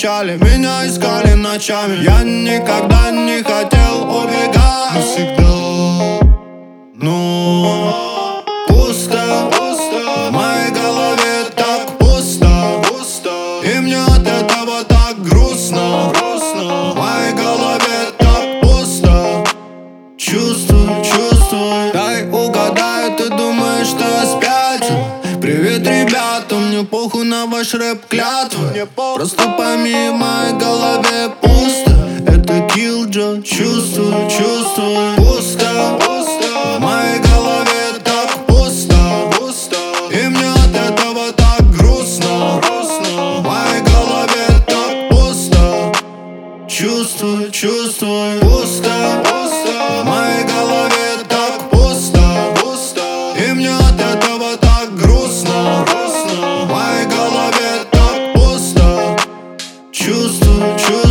вначале меня искали ночами. Я никогда не хотел убегать, но всегда, но пусто, в моей голове так пусто, и мне от этого так грустно, в моей голове так пусто. Чувствую, чувствую. Дай угадаю, ты думаешь, что я спятил? Привет, ребята, мне похуй на ваш рэп клятвы. Просто пойми, в моей голове пусто. Это Killjoy, чувствую, чувствую. Пусто, в моей голове так пусто, и мне от этого так грустно, в моей голове так пусто. Чувствую, чувствую. Пусто, в моей голове так пусто, и мне от этого так грустно, в моей голове так пусто. Чувствую, чувствую.